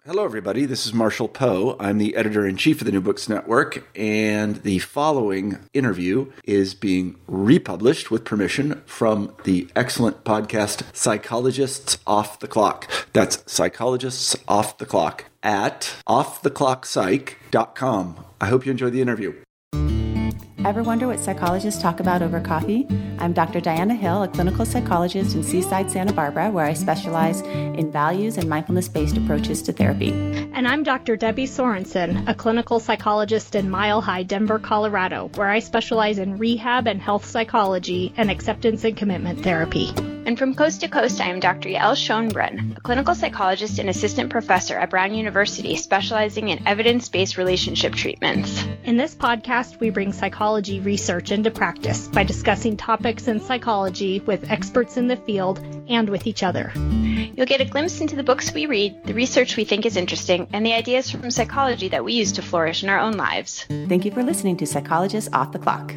Hello, everybody. This is Marshall Poe. I'm the editor-in-chief of the New Books Network, and the following interview is being republished with permission from the excellent podcast Psychologists Off the Clock. That's Psychologists Off the Clock at offtheclockpsych.com. I hope you enjoy the interview. Ever wonder what psychologists talk about over coffee? I'm Dr. Diana Hill, a clinical psychologist in Seaside, Santa Barbara, where I specialize in values and mindfulness-based approaches to therapy. And I'm Dr. Debbie Sorensen, a clinical psychologist in Mile High, Denver, Colorado, where I specialize in rehab and health psychology and acceptance and commitment therapy. And from coast to coast, I am Dr. Yael Schoenbrunn, a clinical psychologist and assistant professor at Brown University, specializing in evidence-based relationship treatments. In this podcast, we bring psychology research into practice by discussing topics in psychology with experts in the field and with each other. You'll get a glimpse into the books we read, the research we think is interesting, and the ideas from psychology that we use to flourish in our own lives. Thank you for listening to Psychologists Off the Clock.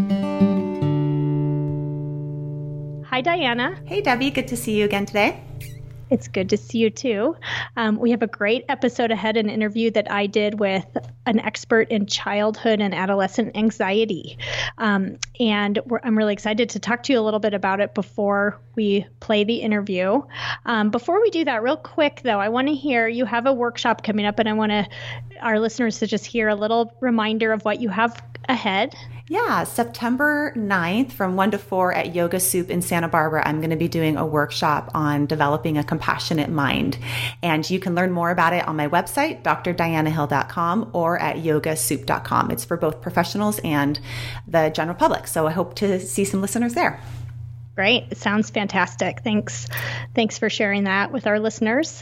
Hi, Diana. Hey, Debbie. Good to see you again today. It's good to see you too. We have a great episode ahead, an interview that I did with an expert in childhood and adolescent anxiety. I'm really excited to talk to you a little bit about it before we play the interview. Before we do that, real quick though, I want to hear, you have a workshop coming up, and I want our listeners to just hear a little reminder of what you have ahead. Yeah, September 9th from 1 to 4 at Yoga Soup in Santa Barbara, I'm going to be doing a workshop on developing a compassionate mind. And you can learn more about it on my website, drdianahill.com, or at yogasoup.com. It's for both professionals and the general public. So I hope to see some listeners there. Great. It sounds fantastic. Thanks for sharing that with our listeners.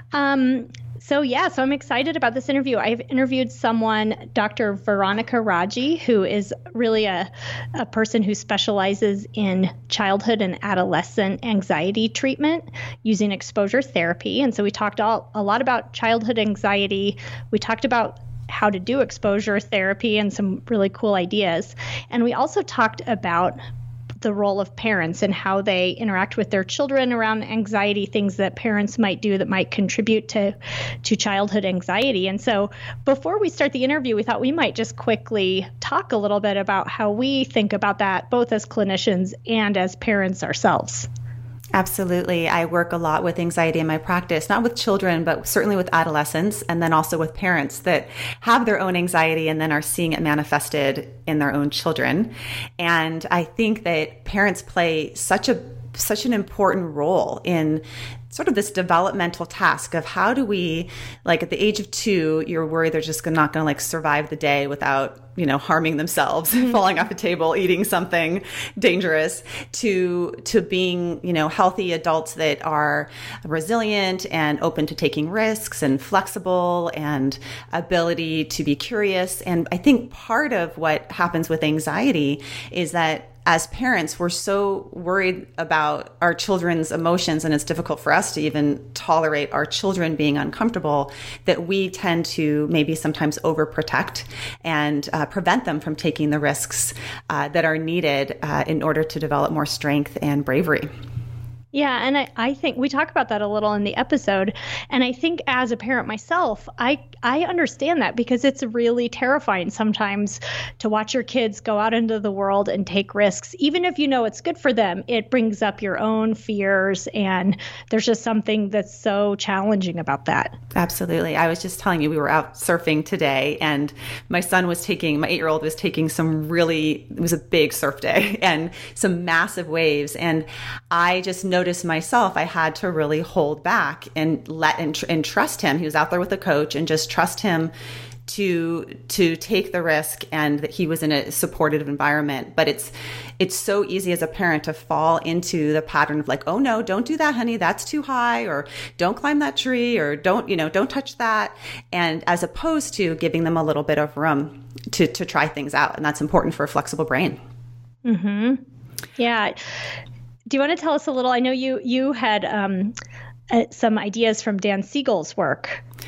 So I'm excited about this interview. I've interviewed someone, Dr. Veronica Raji, who is really a person who specializes in childhood and adolescent anxiety treatment using exposure therapy. And so we talked a lot about childhood anxiety. We talked about how to do exposure therapy and some really cool ideas. And we also talked about the role of parents and how they interact with their children around anxiety, things that parents might do that might contribute to childhood anxiety. And so before we start the interview, we thought we might just quickly talk a little bit about how we think about that, both as clinicians and as parents ourselves. Absolutely. I work a lot with anxiety in my practice, not with children, but certainly with adolescents, and then also with parents that have their own anxiety and then are seeing it manifested in their own children. And I think that parents play such an important role in sort of this developmental task of how do we, like at the age of 2, you're worried they're just not going to survive the day without, harming themselves, falling off a table, eating something dangerous, to being, healthy adults that are resilient and open to taking risks and flexible and ability to be curious. And I think part of what happens with anxiety is that as parents, we're so worried about our children's emotions, and it's difficult for us to even tolerate our children being uncomfortable, that we tend to maybe sometimes overprotect and prevent them from taking the risks that are needed in order to develop more strength and bravery. Yeah, and I think we talk about that a little in the episode. And I think as a parent myself, I understand that, because it's really terrifying sometimes to watch your kids go out into the world and take risks. Even if you know it's good for them, it brings up your own fears, and there's just something that's so challenging about that. Absolutely. I was just telling you, we were out surfing today, and my 8-year-old was taking it was a big surf day and some massive waves. And I just noticed myself, I had to really hold back and and trust him. He was out there with a coach, and just trust him to take the risk, and that he was in a supportive environment. But it's so easy as a parent to fall into the pattern of oh no, don't do that, honey, that's too high, or don't climb that tree, or don't touch that. And as opposed to giving them a little bit of room to try things out. And that's important for a flexible brain. Mm-hmm. Yeah. Do you want to tell us a little? I know you had some ideas from Dan Siegel's work.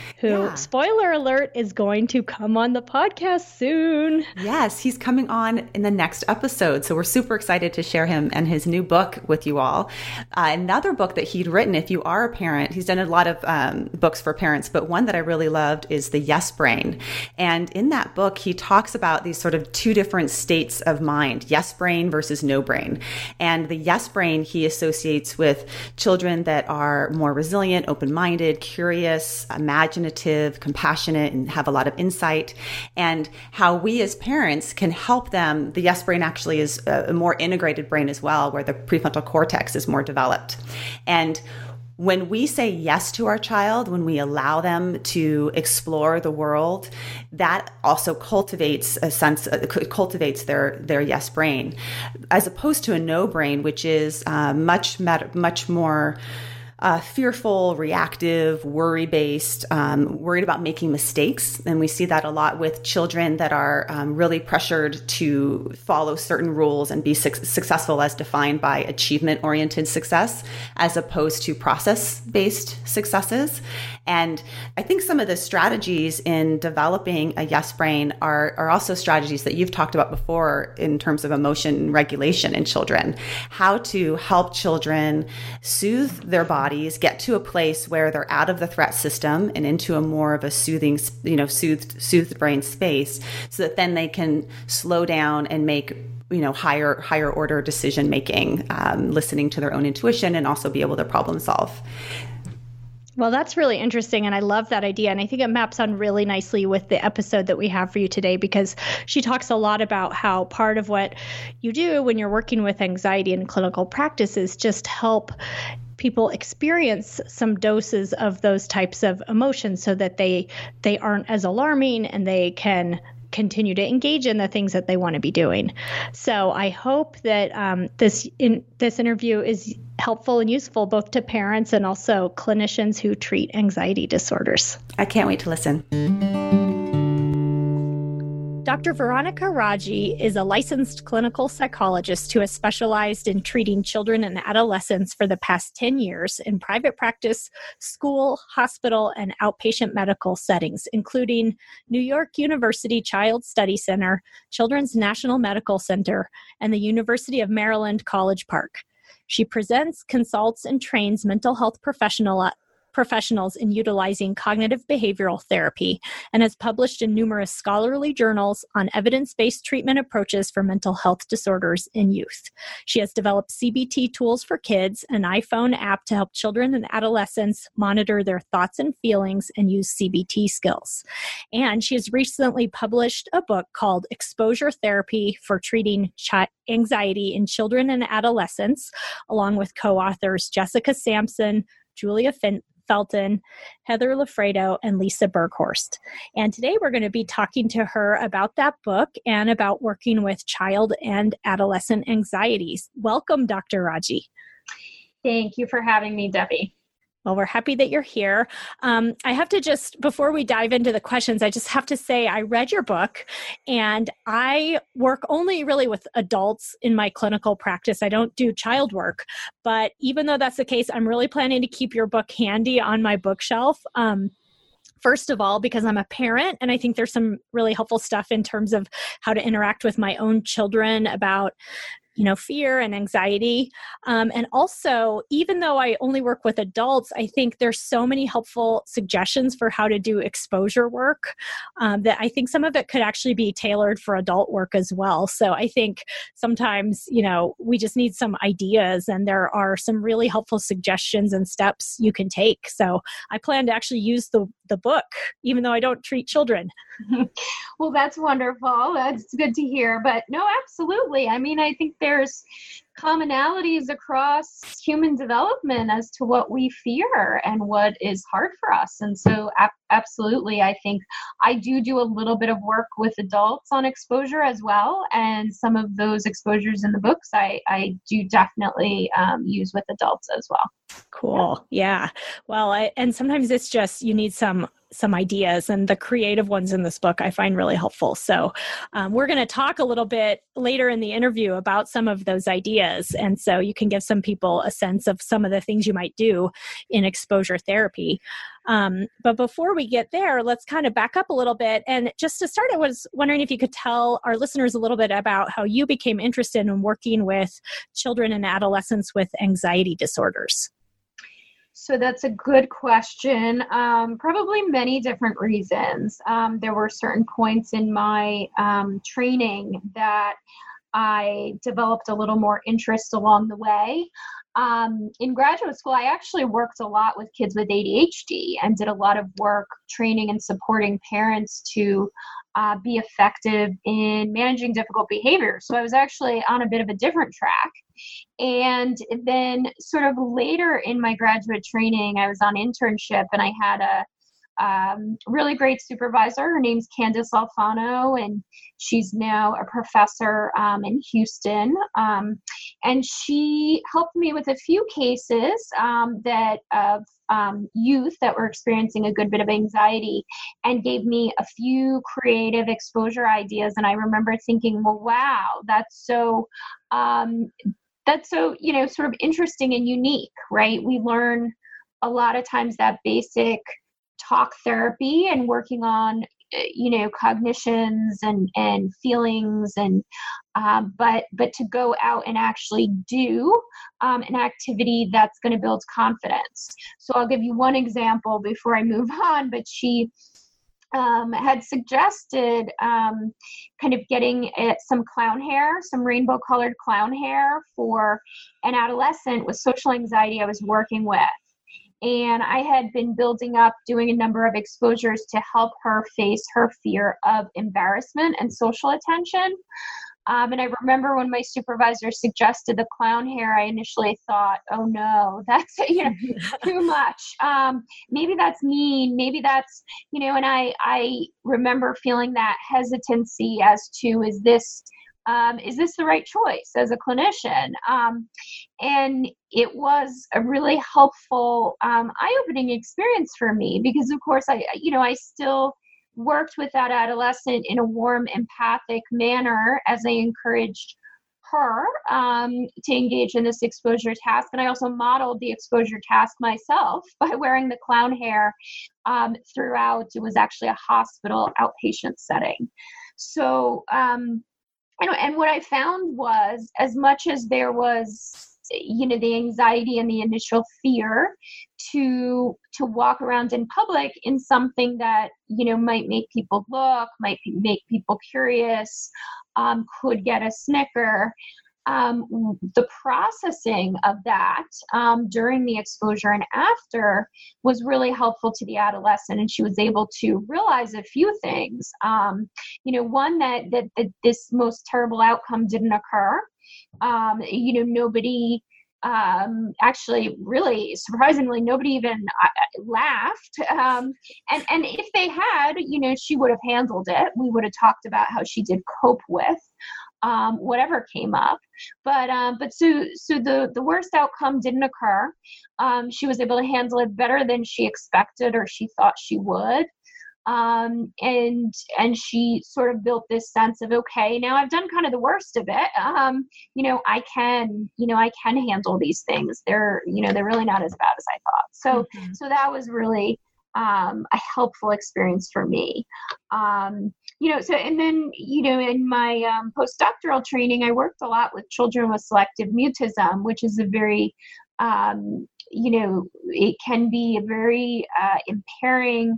who, spoiler alert, is going to come on the podcast soon. Yes, he's coming on in the next episode. So we're super excited to share him and his new book with you all. Another book that he'd written, if you are a parent, he's done a lot of books for parents, but one that I really loved is The Yes Brain. And in that book, he talks about these sort of two different states of mind, yes brain versus no brain. And the yes brain he associates with children that are more resilient, open-minded, curious, imaginative, compassionate, and have a lot of insight. And how we as parents can help them. The yes brain actually is a more integrated brain as well, where the prefrontal cortex is more developed. And when we say yes to our child, when we allow them to explore the world, that also cultivates cultivates their yes brain, as opposed to a no brain, which is much more fearful, reactive, worry-based, worried about making mistakes. And we see that a lot with children that are really pressured to follow certain rules and be successful as defined by achievement-oriented success, as opposed to process-based successes. And I think some of the strategies in developing a yes brain are also strategies that you've talked about before in terms of emotion regulation in children, how to help children soothe their bodies, get to a place where they're out of the threat system and into a more of a soothing, soothed brain space, so that then they can slow down and make higher order decision making, listening to their own intuition, and also be able to problem solve. Well, that's really interesting, and I love that idea. And I think it maps on really nicely with the episode that we have for you today, because she talks a lot about how part of what you do when you're working with anxiety in clinical practice is just help people experience some doses of those types of emotions so that they aren't as alarming and they can continue to engage in the things that they want to be doing. So I hope that this interview is helpful and useful both to parents and also clinicians who treat anxiety disorders. I can't wait to listen. Dr. Veronica Raji is a licensed clinical psychologist who has specialized in treating children and adolescents for the past 10 years in private practice, school, hospital, and outpatient medical settings, including New York University Child Study Center, Children's National Medical Center, and the University of Maryland College Park. She presents, consults, and trains mental health professionals in utilizing cognitive behavioral therapy, and has published in numerous scholarly journals on evidence-based treatment approaches for mental health disorders in youth. She has developed CBT tools for kids, an iPhone app to help children and adolescents monitor their thoughts and feelings and use CBT skills. And she has recently published a book called Exposure Therapy for Treating Anxiety in Children and Adolescents, along with co-authors Jessica Sampson, Julia Felton, Heather Lafredo, and Lisa Berghorst. And today we're going to be talking to her about that book and about working with child and adolescent anxieties. Welcome, Dr. Raji. Thank you for having me, Debbie. Well, we're happy that you're here. I have to just, before we dive into the questions, I just have to say I read your book, and I work only really with adults in my clinical practice. I don't do child work, but even though that's the case, I'm really planning to keep your book handy on my bookshelf. First of all, because I'm a parent, and I think there's some really helpful stuff in terms of how to interact with my own children about fear and anxiety. And also, even though I only work with adults, I think there's so many helpful suggestions for how to do exposure work that I think some of it could actually be tailored for adult work as well. So I think sometimes, we just need some ideas, and there are some really helpful suggestions and steps you can take. So I plan to actually use the book, even though I don't treat children. Well, that's wonderful. That's good to hear. But no, absolutely. I mean, I think there's commonalities across human development as to what we fear and what is hard for us. And so absolutely, I think I do a little bit of work with adults on exposure as well. And some of those exposures in the books I do definitely use with adults as well. Cool. Yeah. Well, and sometimes it's just, you need some some ideas, and the creative ones in this book I find really helpful. So we're going to talk a little bit later in the interview about some of those ideas. And so you can give some people a sense of some of the things you might do in exposure therapy. But before we get there, let's kind of back up a little bit. And just to start, I was wondering if you could tell our listeners a little bit about how you became interested in working with children and adolescents with anxiety disorders. So that's a good question. Probably many different reasons. There were certain points in my training that I developed a little more interest along the way. In graduate school, I actually worked a lot with kids with ADHD and did a lot of work training and supporting parents to be effective in managing difficult behavior. So I was actually on a bit of a different track. And then sort of later in my graduate training, I was on internship and I had a really great supervisor. Her name's Candace Alfano, and she's now a professor in Houston. And she helped me with a few cases of youth that were experiencing a good bit of anxiety, and gave me a few creative exposure ideas. And I remember thinking, well, wow, that's so, sort of interesting and unique, right? We learn a lot of times that basic talk therapy and working on, cognitions and feelings but to go out and actually do an activity that's going to build confidence. So I'll give you one example before I move on, but she had suggested kind of getting some clown hair, some rainbow colored clown hair for an adolescent with social anxiety I was working with. And I had been building up, doing a number of exposures to help her face her fear of embarrassment and social attention. And I remember when my supervisor suggested the clown hair, I initially thought, oh no, that's too much. Maybe that's mean. Maybe that's, and I remember feeling that hesitancy as to, is this the right choice as a clinician? And it was a really helpful, eye-opening experience for me because, of course, I still worked with that adolescent in a warm, empathic manner as I encouraged her to engage in this exposure task. And I also modeled the exposure task myself by wearing the clown hair throughout. It was actually a hospital outpatient setting. So, and what I found was, as much as there was, the anxiety and the initial fear to walk around in public in something that, might make people look, might make people curious, could get a snicker, the processing of that during the exposure and after was really helpful to the adolescent, and she was able to realize a few things. One, that this most terrible outcome didn't occur. Nobody actually, really surprisingly, nobody even laughed. And if they had, she would have handled it. We would have talked about how she did cope with whatever came up. But so the worst outcome didn't occur. She was able to handle it better than she expected or she thought she would. And she sort of built this sense of, okay, now I've done kind of the worst of it. I can handle these things. They're really not as bad as I thought. So that was really, a helpful experience for me. And then, in my postdoctoral training, I worked a lot with children with selective mutism, which is a very, it can be a very impairing,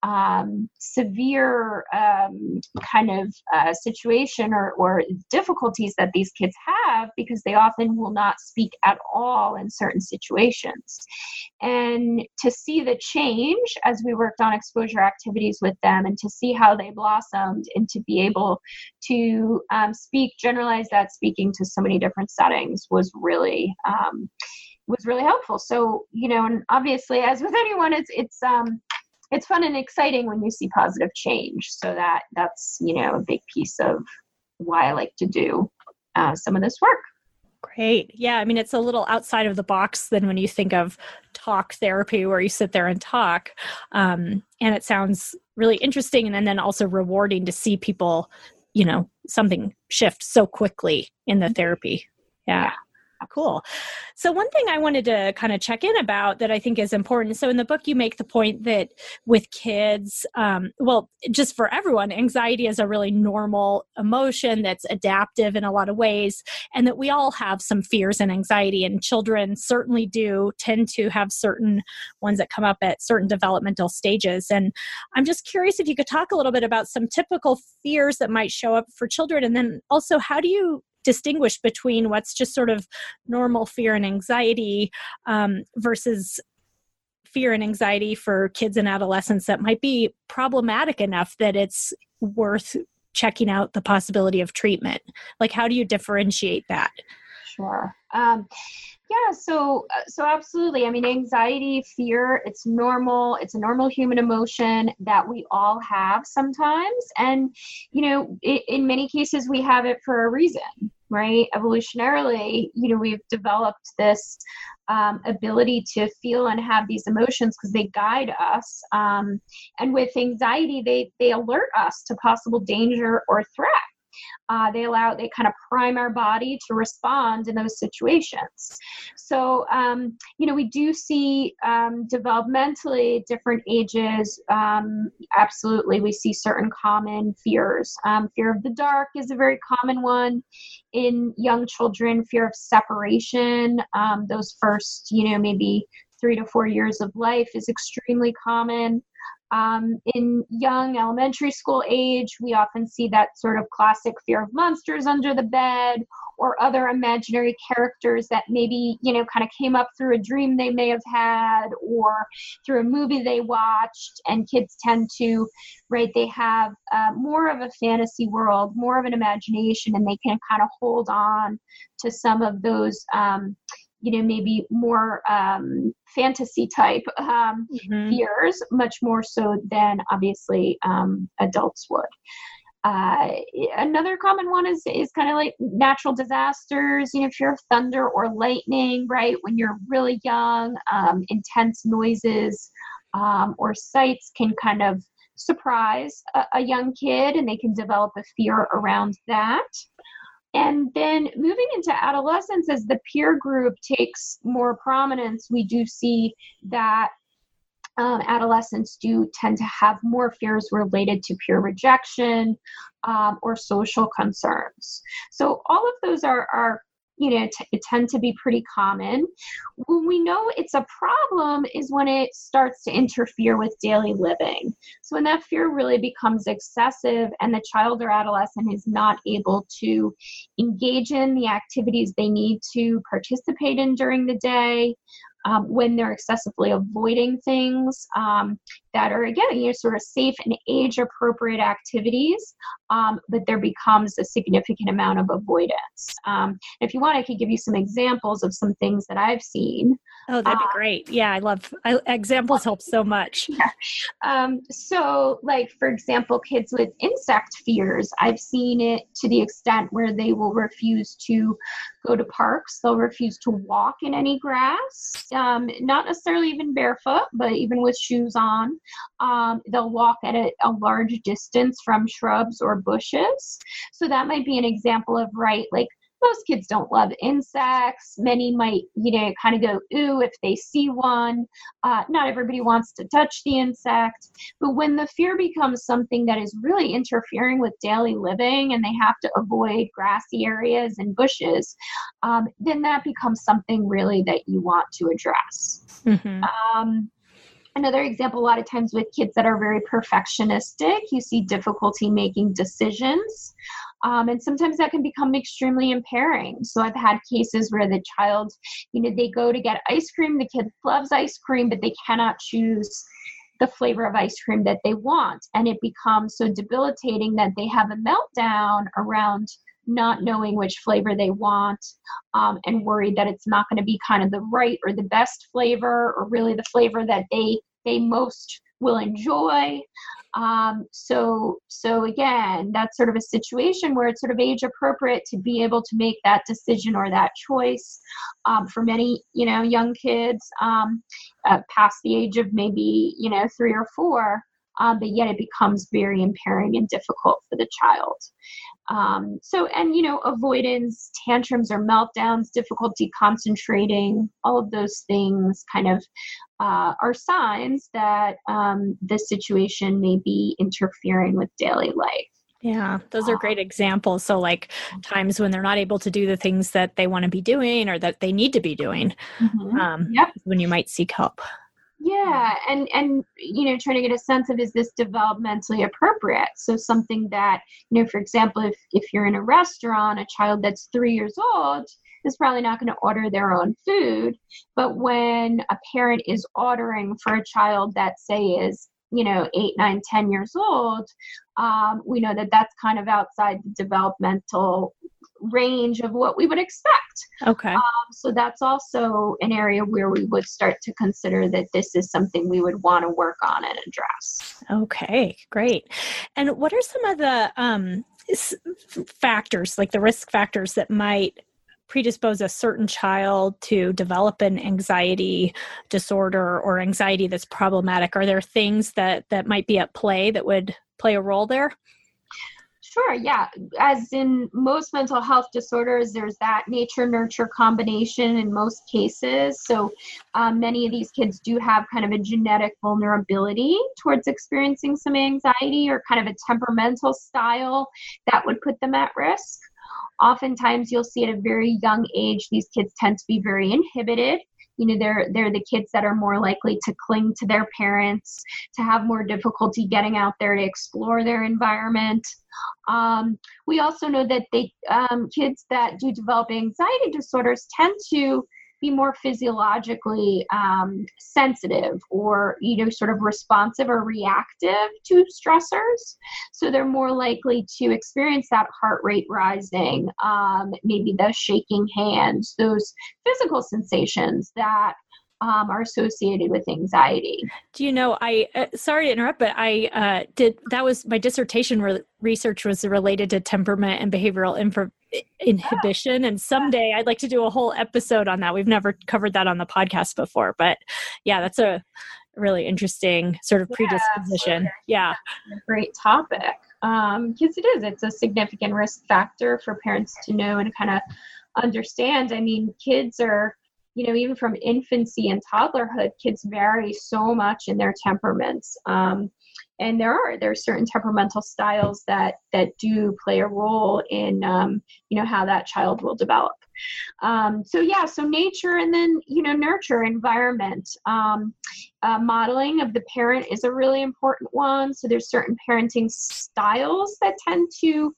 severe kind of situation or difficulties that these kids have, because they often will not speak at all in certain situations. And to see the change as we worked on exposure activities with them, and to see how they blossomed, and to be able to generalize that speaking to so many different settings was really helpful. So, and obviously, as with anyone, it's fun and exciting when you see positive change. So that's, a big piece of why I like to do some of this work. Great. Yeah. I mean, it's a little outside of the box than when you think of talk therapy where you sit there and talk. And it sounds really interesting. And then also rewarding to see people, something shift so quickly in the therapy. Yeah. Cool. So one thing I wanted to kind of check in about that I think is important. So in the book, you make the point that with kids, just for everyone, anxiety is a really normal emotion that's adaptive in a lot of ways, and that we all have some fears and anxiety, and children certainly do tend to have certain ones that come up at certain developmental stages. And I'm just curious if you could talk a little bit about some typical fears that might show up for children, and then also how do you distinguish between what's just sort of normal fear and anxiety versus fear and anxiety for kids and adolescents that might be problematic enough that it's worth checking out the possibility of treatment? Like, how do you differentiate that? Sure. Yeah, so absolutely. I mean, anxiety, fear, it's normal. It's a normal human emotion that we all have sometimes. And, in many cases, we have it for a reason, right? Evolutionarily, we've developed this ability to feel and have these emotions because they guide us. And with anxiety, they alert us to possible danger or threat. They kind of prime our body to respond in those situations. So, we do see developmentally different ages. Absolutely, we see certain common fears. Fear of the dark is a very common one in young children. Fear of separation, those first, maybe 3 to 4 years of life is extremely common. In young elementary school age, we often see that sort of classic fear of monsters under the bed or other imaginary characters that maybe, kind of came up through a dream they may have had or through a movie they watched. And kids tend to, right, they have more of a fantasy world, more of an imagination, and they can kind of hold on to some of those maybe more fantasy type fears, much more so than obviously adults would. Another common one is kind of like natural disasters, fear of thunder or lightning, right? When you're really young, intense noises or sights can kind of surprise a young kid, and they can develop a fear around that. And then moving into adolescence, as the peer group takes more prominence, we do see that adolescents do tend to have more fears related to peer rejection or social concerns. So all of those are tend to be pretty common. When we know it's a problem is when it starts to interfere with daily living. So when that fear really becomes excessive and the child or adolescent is not able to engage in the activities they need to participate in during the day, when they're excessively avoiding things that are, again, sort of safe and age-appropriate activities, but there becomes a significant amount of avoidance. If you want, I could give you some examples of some things that I've seen. Oh, that'd be great. Yeah, examples help so much. Yeah. So, like, for example, kids with insect fears, I've seen it to the extent where they will refuse to go to parks. They'll refuse to walk in any grass, not necessarily even barefoot, but even with shoes on. They'll walk at a large distance from shrubs or bushes. So that might be an example of, right, like, most kids don't love insects. Many might, kind of go, ooh, if they see one. Not everybody wants to touch the insect. But when the fear becomes something that is really interfering with daily living and they have to avoid grassy areas and bushes, then that becomes something really that you want to address. Mm-hmm. Another example, a lot of times with kids that are very perfectionistic, you see difficulty making decisions. And sometimes that can become extremely impairing. So I've had cases where the child, they go to get ice cream, the kid loves ice cream, but they cannot choose the flavor of ice cream that they want. And it becomes so debilitating that they have a meltdown around not knowing which flavor they want, and worried that it's not going to be kind of the right or the best flavor or really the flavor that they most will enjoy. So again, that's sort of a situation where it's sort of age appropriate to be able to make that decision or that choice. For many, young kids past the age of maybe, 3 or 4, but yet it becomes very impairing and difficult for the child. Avoidance, tantrums or meltdowns, difficulty concentrating, all of those things kind of are signs that this situation may be interfering with daily life. Yeah, those are great examples. So like times when they're not able to do the things that they want to be doing or that they need to be doing, when you might seek help. Yeah. And, trying to get a sense of, is this developmentally appropriate? So something that, for example, if you're in a restaurant, a child that's 3 years old is probably not going to order their own food. But when a parent is ordering for a child that say is, 8, 9, 10 years old, we know that that's kind of outside the developmental range of what we would expect. Okay. So that's also an area where we would start to consider that this is something we would want to work on and address. Okay, great. And what are some of the factors, like the risk factors that might predispose a certain child to develop an anxiety disorder or anxiety that's problematic? Are there things that might be at play that would play a role there? Sure, yeah. As in most mental health disorders, there's that nature-nurture combination in most cases. So many of these kids do have kind of a genetic vulnerability towards experiencing some anxiety or kind of a temperamental style that would put them at risk. Oftentimes, you'll see at a very young age, these kids tend to be very inhibited. They're the kids that are more likely to cling to their parents, to have more difficulty getting out there to explore their environment. We also know that kids that do develop anxiety disorders tend to be more physiologically sensitive or, sort of responsive or reactive to stressors. So they're more likely to experience that heart rate rising, maybe the shaking hands, those physical sensations that are associated with anxiety. Do you know, sorry to interrupt, but that was my dissertation research was related to temperament and behavioral inhibition. And someday I'd like to do a whole episode on that. We've never covered that on the podcast before, but yeah, that's a really interesting sort of predisposition. Yeah. Great topic. Because it's a significant risk factor for parents to know and kind of understand. I mean, kids are, even from infancy and toddlerhood, kids vary so much in their temperaments. And there are certain temperamental styles that do play a role in, how that child will develop. So nature and then, nurture, environment. Modeling of the parent is a really important one. So there's certain parenting styles that tend to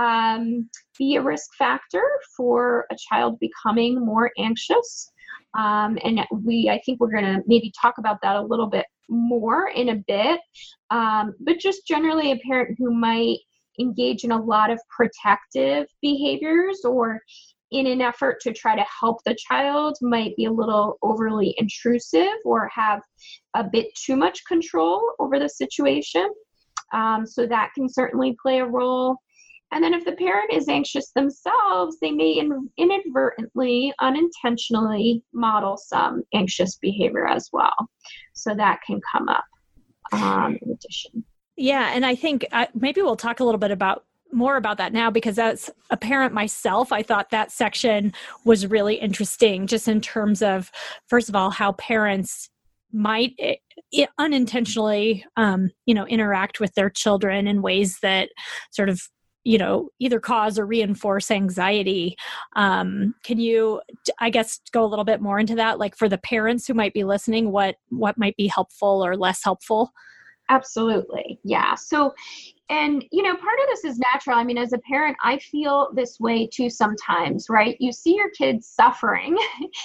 be a risk factor for a child becoming more anxious. And I think we're going to maybe talk about that a little bit more in a bit. But just generally a parent who might engage in a lot of protective behaviors or in an effort to try to help the child might be a little overly intrusive or have a bit too much control over the situation. So that can certainly play a role. And then if the parent is anxious themselves, they may inadvertently, unintentionally model some anxious behavior as well. So that can come up in addition. Yeah. And I think maybe we'll talk a little bit more about that now, because as a parent myself, I thought that section was really interesting just in terms of, first of all, how parents might unintentionally, interact with their children in ways that sort of, either cause or reinforce anxiety. Can you, I guess, go a little bit more into that? Like for the parents who might be listening, what might be helpful or less helpful? Absolutely. Yeah. So, and, part of this is natural. I mean, as a parent, I feel this way too sometimes, right? You see your kids suffering,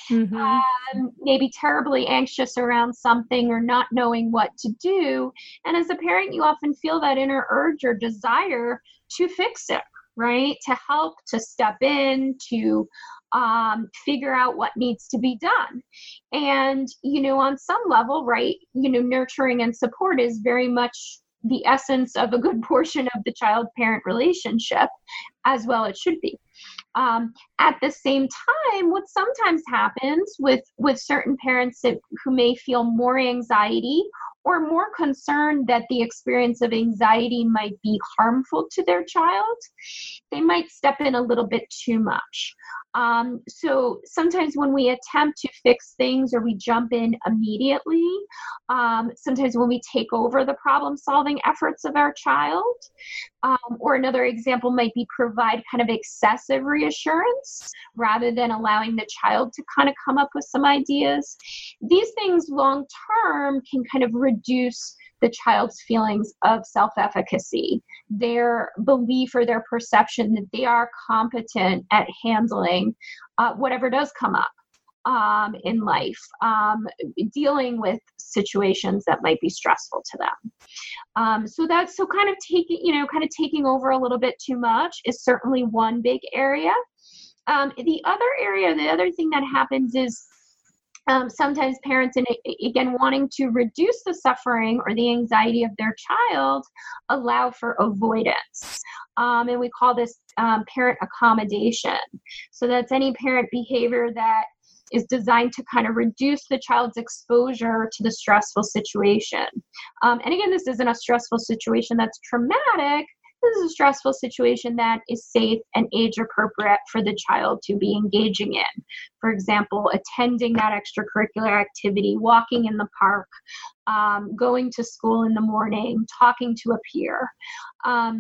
maybe terribly anxious around something or not knowing what to do. And as a parent, you often feel that inner urge or desire to fix it, right? To help, to step in, to figure out what needs to be done. And, on some level, right, nurturing and support is very much the essence of a good portion of the child-parent relationship, as well it should be. At the same time, what sometimes happens with certain parents who may feel more anxiety or more concerned that the experience of anxiety might be harmful to their child, they might step in a little bit too much. So sometimes when we attempt to fix things or we jump in immediately, sometimes when we take over the problem-solving efforts of our child, or another example might be provide kind of excessive reassurance rather than allowing the child to kind of come up with some ideas. These things long-term can kind of reduce the child's feelings of self-efficacy, their belief or their perception that they are competent at handling whatever does come up in life, dealing with situations that might be stressful to them. So kind of taking over a little bit too much is certainly one big area. The other thing that happens is sometimes parents, and again, wanting to reduce the suffering or the anxiety of their child, allow for avoidance. And we call this parent accommodation. So that's any parent behavior that is designed to kind of reduce the child's exposure to the stressful situation. And again, this isn't a stressful situation that's traumatic. This is a stressful situation that is safe and age appropriate for the child to be engaging in. For example, attending that extracurricular activity, walking in the park, going to school in the morning, talking to a peer. I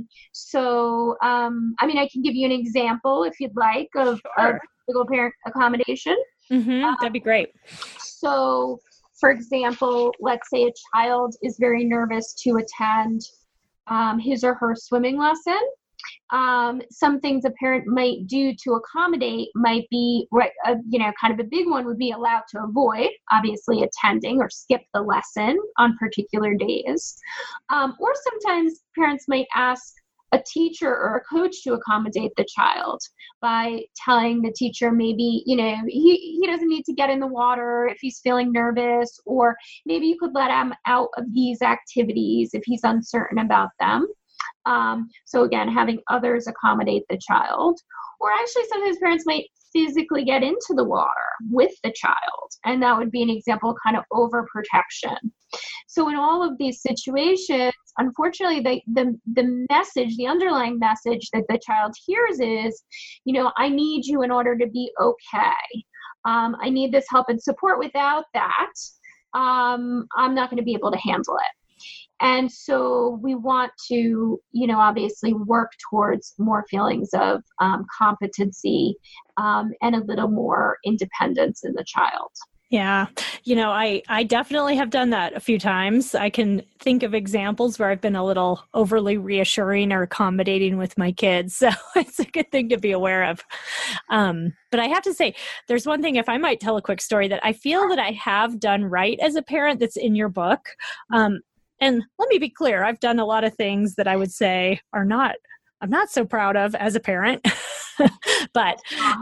can give you an example if you'd like of typical parent accommodation. That'd be great. So, for example, let's say a child is very nervous to attend his or her swimming lesson. Some things a parent might do to accommodate might be, kind of a big one would be allowed to avoid, obviously, attending or skip the lesson on particular days. Or sometimes parents might ask a teacher or a coach to accommodate the child by telling the teacher maybe, he doesn't need to get in the water if he's feeling nervous, or maybe you could let him out of these activities if he's uncertain about them. So again, having others accommodate the child. Or actually sometimes parents might physically get into the water with the child, and that would be an example of kind of overprotection. So in all of these situations, unfortunately, the message, the underlying message that the child hears is, I need you in order to be okay. I need this help and support. Without that, I'm not going to be able to handle it. And so we want to, obviously work towards more feelings of competency and a little more independence in the child. Yeah. I definitely have done that a few times. I can think of examples where I've been a little overly reassuring or accommodating with my kids. So it's a good thing to be aware of. But I have to say, there's one thing, if I might tell a quick story that I feel that I have done right as a parent that's in your book. And let me be clear, I've done a lot of things that I would say I'm not so proud of as a parent. But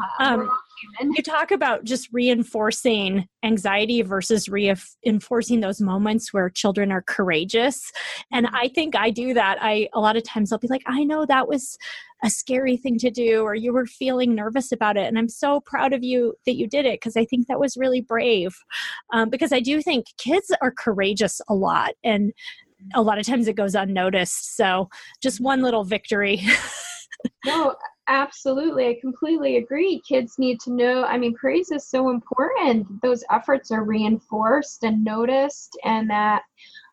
you talk about just reinforcing anxiety versus reinforcing those moments where children are courageous. And I think I do that. A lot of times I'll be like, I know that was a scary thing to do, or you were feeling nervous about it. And I'm so proud of you that you did it, because I think that was really brave. Because I do think kids are courageous a lot, and a lot of times it goes unnoticed. So just one little victory. No, absolutely. I completely agree. Kids need to know, praise is so important. Those efforts are reinforced and noticed, and that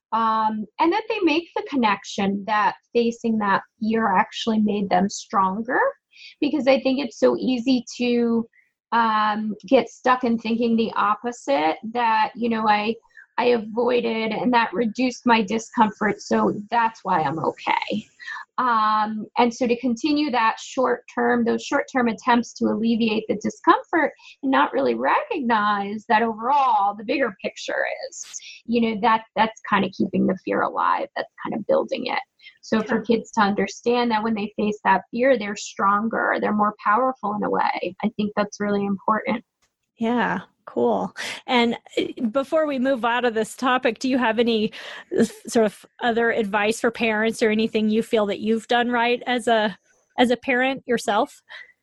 they make the connection that facing that fear actually made them stronger. Because I think it's so easy to get stuck in thinking the opposite, that, I avoided and that reduced my discomfort, so that's why I'm okay. And so to continue those short-term attempts to alleviate the discomfort and not really recognize that overall the bigger picture is, that's kind of keeping the fear alive. That's kind of building it. So for kids to understand that when they face that fear, they're stronger, they're more powerful in a way, I think that's really important. Yeah. Cool. And before we move out of this topic, do you have any sort of other advice for parents or anything you feel that you've done right as a parent yourself?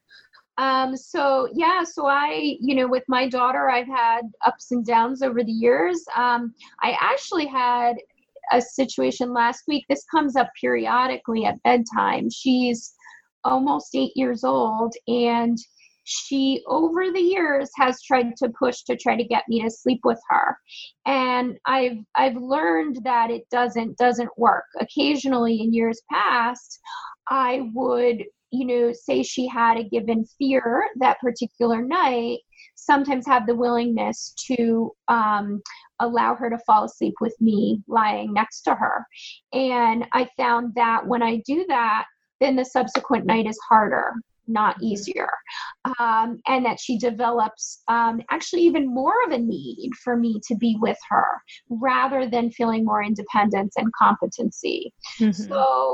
So I, with my daughter, I've had ups and downs over the years. I actually had a situation last week. This comes up periodically at bedtime. She's almost 8 years old, and she, over the years, has tried to push to try to get me to sleep with her. And I've learned that it doesn't work. Occasionally in years past, I would, say she had a given fear that particular night, sometimes have the willingness to allow her to fall asleep with me lying next to her. And I found that when I do that, then the subsequent night is harder, not easier. And that she develops actually even more of a need for me to be with her rather than feeling more independence and competency. Mm-hmm.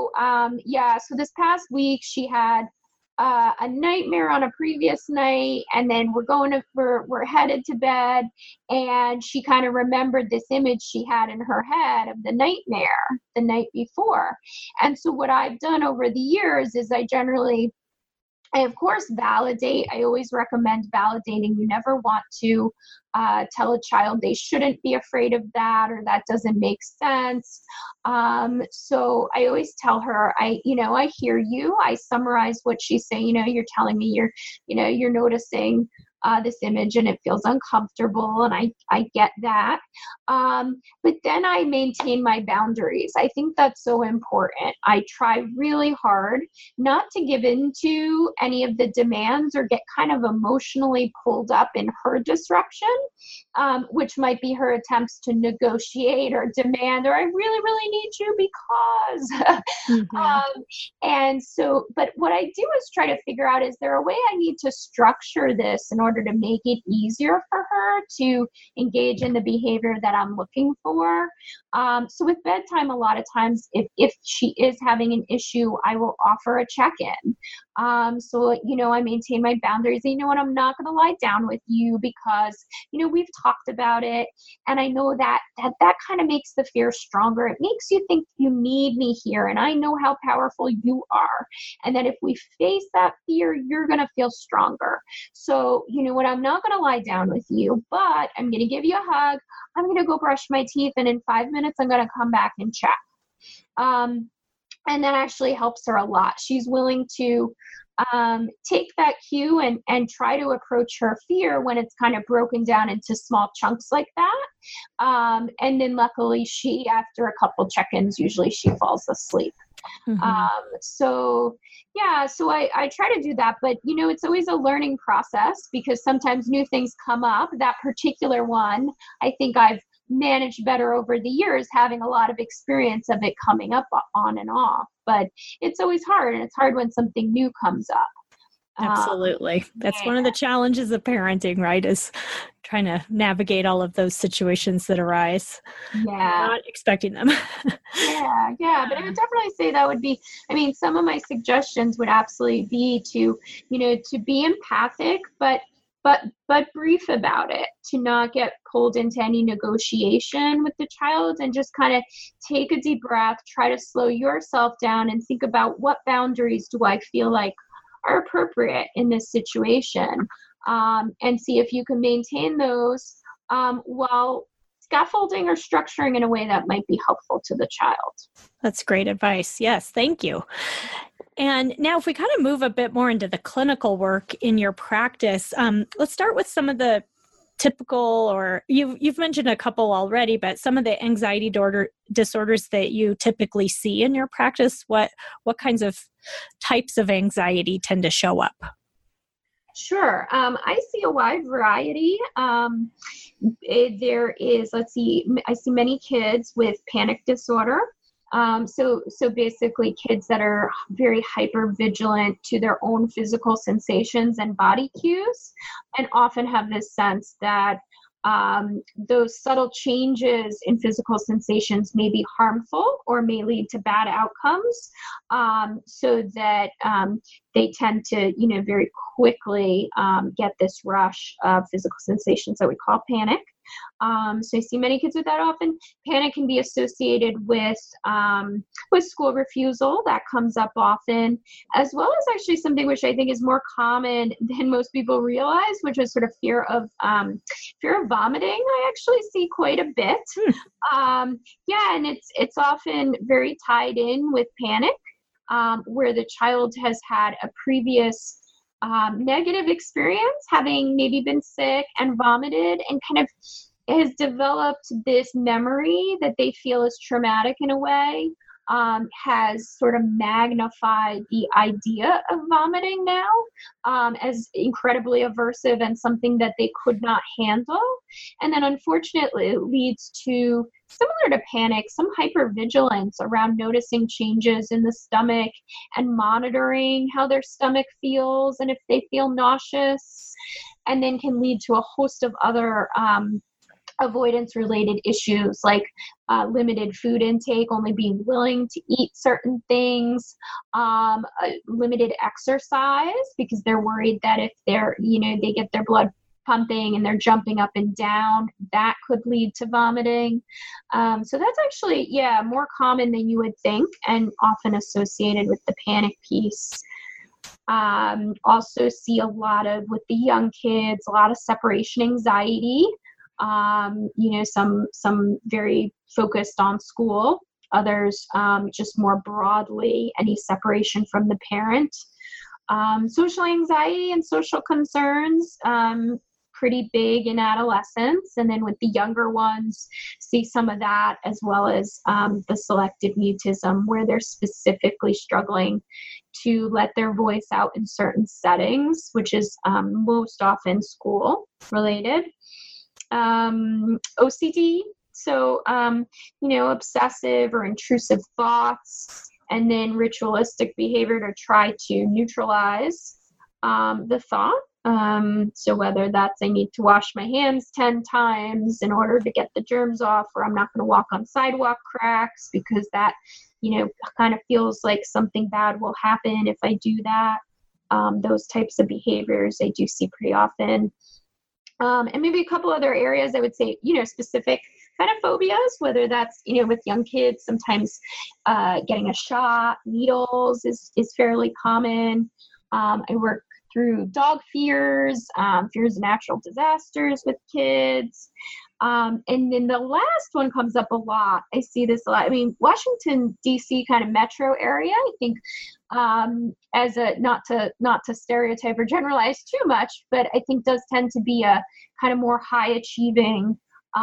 So this past week she had a nightmare on a previous night, and then we're headed to bed, and she kind of remembered this image she had in her head of the nightmare the night before. And so what I've done over the years is I of course validate. I always recommend validating. You never want to tell a child they shouldn't be afraid of that, or that doesn't make sense. So I always tell her, I hear you. I summarize what she's saying. You're telling me you're noticing this image and it feels uncomfortable, and I get that. But then I maintain my boundaries. I think that's so important. I try really hard not to give into any of the demands or get kind of emotionally pulled up in her disruption, which might be her attempts to negotiate or demand, or I really, really need you because. Mm-hmm. But what I do is try to figure out, is there a way I need to structure this in order to make it easier for her to engage in the behavior that I'm looking for? So with bedtime, a lot of times, if she is having an issue, I will offer a check-in. I maintain my boundaries. And I'm not going to lie down with you because, we've talked about it. And I know that kind of makes the fear stronger. It makes you think you need me here. And I know how powerful you are. And that if we face that fear, you're going to feel stronger. So, I'm not going to lie down with you, but I'm going to give you a hug. I'm going to go brush my teeth. And in 5 minutes, I'm going to come back and check. And that actually helps her a lot. She's willing to take that cue and try to approach her fear when it's kind of broken down into small chunks like that. And then luckily after a couple check-ins, usually she falls asleep. Mm-hmm. So I try to do that, but it's always a learning process because sometimes new things come up. That particular one, I think I've managed better over the years, having a lot of experience of it coming up on and off, but it's always hard, and it's hard when something new comes up. Absolutely. That's one of the challenges of parenting, right? Is trying to navigate all of those situations that arise. Yeah. Not expecting them. Yeah. But I would definitely say that would be, some of my suggestions would absolutely be to be empathic, but brief about it, to not get pulled into any negotiation with the child, and just kind of take a deep breath, try to slow yourself down and think about what boundaries do I feel like are appropriate in this situation, and see if you can maintain those while scaffolding or structuring in a way that might be helpful to the child. That's great advice. Yes, thank you. And now if we kind of move a bit more into the clinical work in your practice, let's start with some of the typical, or you've mentioned a couple already, but some of the anxiety disorders that you typically see in your practice. What kinds of types of anxiety tend to show up? Sure. I see a wide variety. There is, I see many kids with panic disorder. So basically kids that are very hypervigilant to their own physical sensations and body cues, and often have this sense that those subtle changes in physical sensations may be harmful or may lead to bad outcomes, so that they tend to, very quickly get this rush of physical sensations that we call panic. So I see many kids with that often. Panic can be associated with school refusal. That comes up often, as well as actually something which I think is more common than most people realize, which is sort of fear of vomiting. I actually see quite a bit. And it's often very tied in with panic, where the child has had a previous negative experience, having maybe been sick and vomited, and kind of has developed this memory that they feel is traumatic in a way, has sort of magnified the idea of vomiting now as incredibly aversive and something that they could not handle. And then unfortunately it leads to, similar to panic, some hypervigilance around noticing changes in the stomach and monitoring how their stomach feels and if they feel nauseous, and then can lead to a host of other avoidance related issues like limited food intake, only being willing to eat certain things, limited exercise because they're worried that if they're, they get their blood pumping and they're jumping up and down, that could lead to vomiting. So that's actually, more common than you would think and often associated with the panic piece. Also see a lot of, with the young kids, a lot of separation anxiety. Some very focused on school, others just more broadly, any separation from the parent. Social anxiety and social concerns, pretty big in adolescence. And then with the younger ones, see some of that, as well as the selective mutism, where they're specifically struggling to let their voice out in certain settings, which is most often school related. OCD, so, obsessive or intrusive thoughts, and then ritualistic behavior to try to neutralize the thought. So whether that's I need to wash my hands 10 times in order to get the germs off, or I'm not going to walk on sidewalk cracks because that, kind of feels like something bad will happen if I do that. Those types of behaviors I do see pretty often. And maybe a couple other areas I would say, specific kind of phobias, whether that's, with young kids, sometimes getting a shot, needles is fairly common. I work through dog fears, fears of natural disasters with kids. And then the last one comes up a lot. I see this a lot. I mean, Washington, D.C. kind of metro area, I think, as a, not to stereotype or generalize too much, but I think does tend to be a kind of more high achieving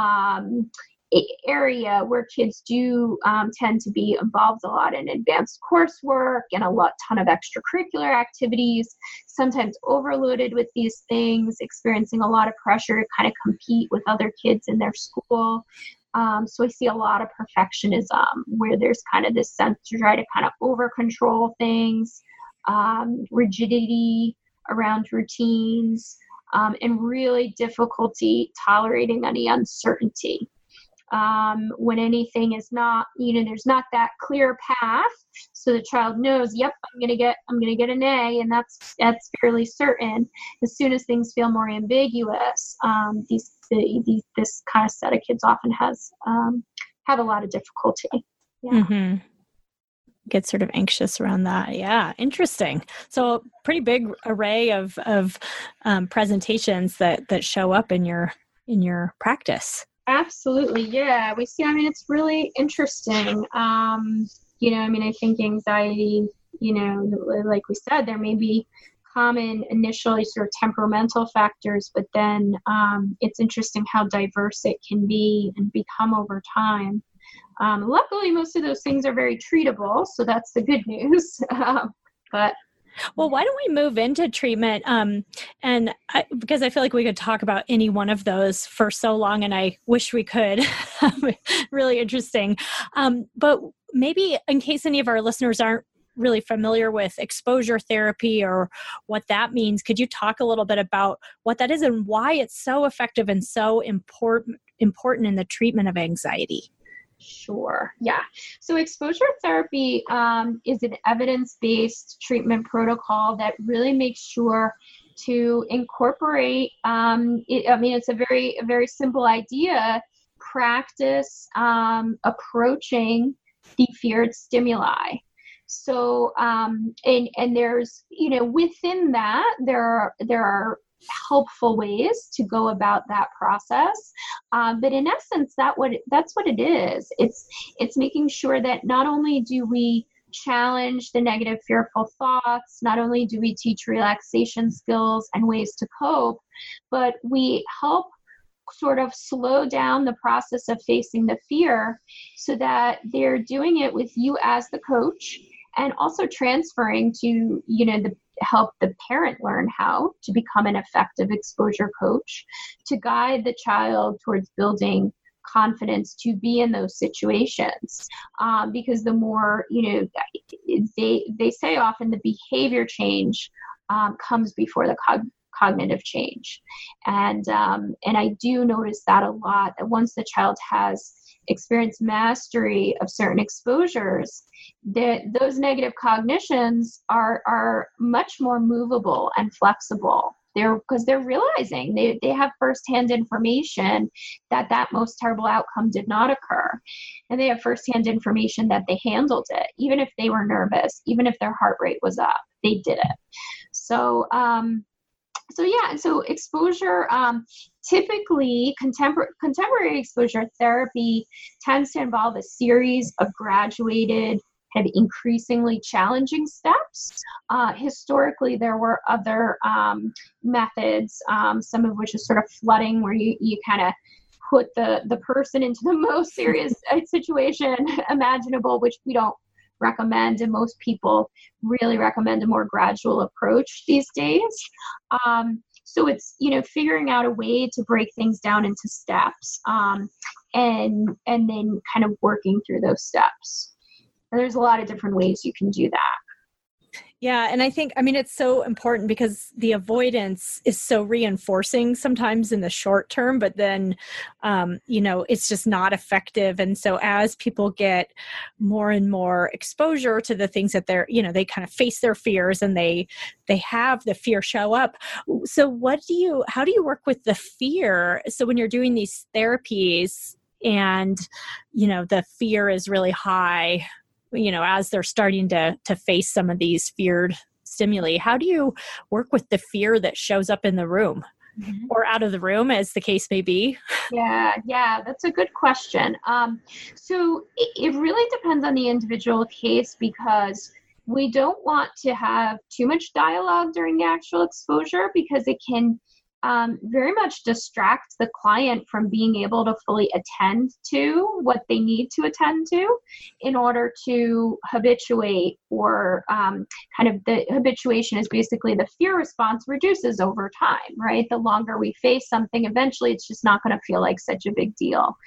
area where kids do tend to be involved a lot in advanced coursework and ton of extracurricular activities, sometimes overloaded with these things, experiencing a lot of pressure to kind of compete with other kids in their school. So I see a lot of perfectionism where there's kind of this sense to try to kind of over control things, rigidity around routines, and really difficulty tolerating any uncertainty. When anything is not, there's not that clear path, so the child knows, yep, I'm gonna get an A, and that's fairly certain. As soon as things feel more ambiguous, this kind of set of kids often have a lot of difficulty. Yeah. Mm-hmm. Get sort of anxious around that. Yeah. Interesting. So pretty big array of presentations that show up in your practice. Absolutely. Yeah. We see, it's really interesting. I think anxiety, like we said, there may be common initially sort of temperamental factors, but then it's interesting how diverse it can be and become over time. Luckily, most of those things are very treatable, so that's the good news. Well, why don't we move into treatment? Because I feel like we could talk about any one of those for so long, and I wish we could. Really interesting. But maybe in case any of our listeners aren't really familiar with exposure therapy or what that means, could you talk a little bit about what that is and why it's so effective and so important in the treatment of anxiety? Sure. Yeah. So exposure therapy is an evidence-based treatment protocol that really makes sure to incorporate, it's a very simple idea, practice approaching the feared stimuli. So, and there's, within that, there are helpful ways to go about that process. But in essence, that's what it is. It's making sure that not only do we challenge the negative, fearful thoughts, not only do we teach relaxation skills and ways to cope, but we help sort of slow down the process of facing the fear so that they're doing it with you as the coach, and also transferring to, help the parent learn how to become an effective exposure coach, to guide the child towards building confidence to be in those situations. Because the more, they say often the behavior change comes before the cognitive change. And I do notice that a lot, that once the child has experienced mastery of certain exposures, that those negative cognitions are much more movable and flexible. Because they're realizing they have firsthand information that most terrible outcome did not occur. And they have firsthand information that they handled it. Even if they were nervous, even if their heart rate was up, they did it. So exposure, typically contemporary exposure therapy tends to involve a series of graduated, kind of increasingly challenging steps. Historically, there were other methods, some of which is sort of flooding, where you kind of put the person into the most serious situation imaginable, which we don't recommend, and most people really recommend a more gradual approach these days. So it's, figuring out a way to break things down into steps, and then kind of working through those steps. And there's a lot of different ways you can do that. Yeah. And I think, it's so important because the avoidance is so reinforcing sometimes in the short term, but then, it's just not effective. And so as people get more and more exposure to the things that they're, they kind of face their fears and they have the fear show up. So how do you work with the fear? So when you're doing these therapies and, the fear is really high, as they're starting to face some of these feared stimuli, how do you work with the fear that shows up in the room or out of the room, as the case may be? Yeah, that's a good question. So it really depends on the individual case, because we don't want to have too much dialogue during the actual exposure, because it can very much distract the client from being able to fully attend to what they need to attend to in order to habituate, or kind of the habituation is basically the fear response reduces over time, right? The longer we face something, eventually it's just not going to feel like such a big deal.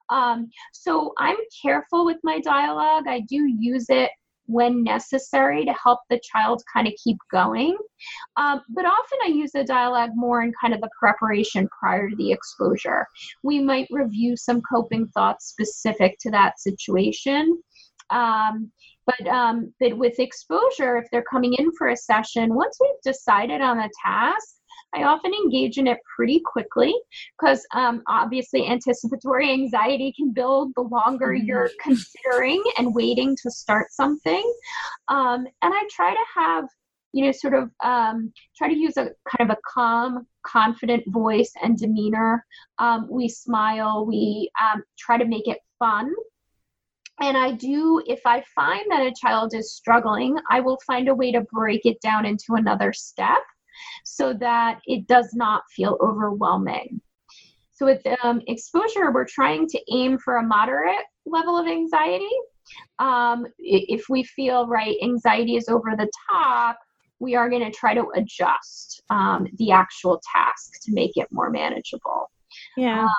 So I'm careful with my dialogue. I do use it when necessary to help the child kind of keep going. But often I use the dialogue more in kind of the preparation prior to the exposure. We might review some coping thoughts specific to that situation. But with exposure, if they're coming in for a session, once we've decided on a task, I often engage in it pretty quickly, because obviously anticipatory anxiety can build the longer you're considering and waiting to start something. And I try to have, try to use a kind of a calm, confident voice and demeanor. We smile, we try to make it fun. And if I find that a child is struggling, I will find a way to break it down into another step, so that it does not feel overwhelming. So with exposure, we're trying to aim for a moderate level of anxiety. If we feel, anxiety is over the top, we are going to try to adjust the actual task to make it more manageable. Yeah.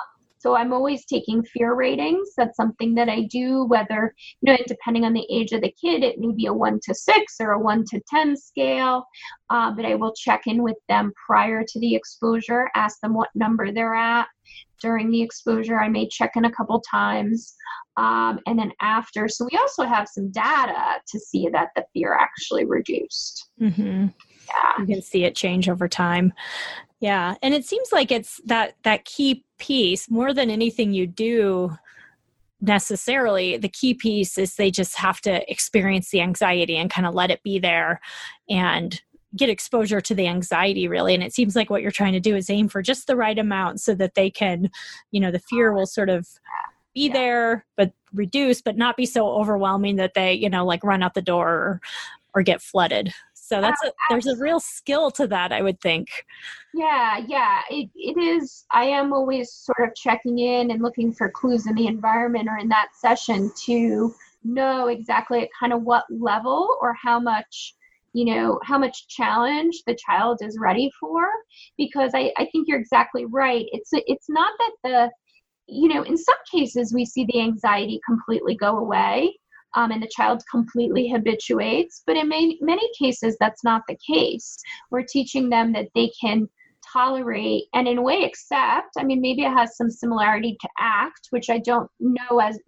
So I'm always taking fear ratings. That's something that I do, whether, depending on the age of the kid, it may be a 1 to 6 or a 1 to 10 scale. But I will check in with them prior to the exposure, ask them what number they're at. During the exposure, I may check in a couple times. And then after, so we also have some data to see that the fear actually reduced. Mm-hmm. Yeah. You can see it change over time. Yeah. And it seems like it's that key piece more than anything you do necessarily. The key piece is they just have to experience the anxiety and kind of let it be there and get exposure to the anxiety, really. And it seems like what you're trying to do is aim for just the right amount so that they can, the fear will sort of be there, but reduce, but not be so overwhelming that they, like run out the door or get flooded. So there's a real skill to that, I would think. Yeah, it is. I am always sort of checking in and looking for clues in the environment or in that session to know exactly at kind of what level or how much challenge the child is ready for. Because I think you're exactly right. It's not that in some cases we see the anxiety completely go away. And the child completely habituates. But in many cases, that's not the case. We're teaching them that they can tolerate and in a way accept. I mean, maybe it has some similarity to ACT, which I don't know as